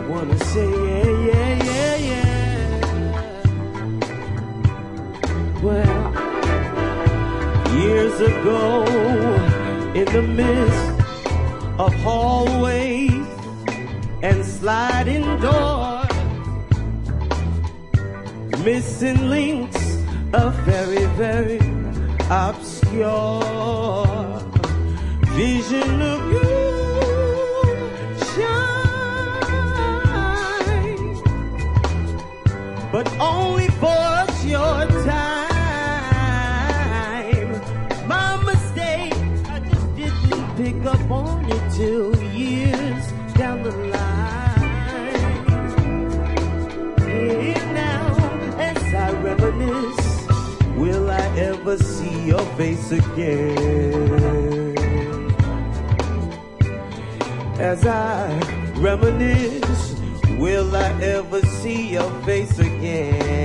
wanna say yeah, yeah, yeah, yeah. Well, years ago, in the midst of hallways and sliding doors, missing links, a very, very obscure vision of you shine, but only for a short time. My mistake, I just didn't pick up on it till years down the line. Here now, as I reminisce, will I ever see your face again? As I reminisce, will I ever see your face again?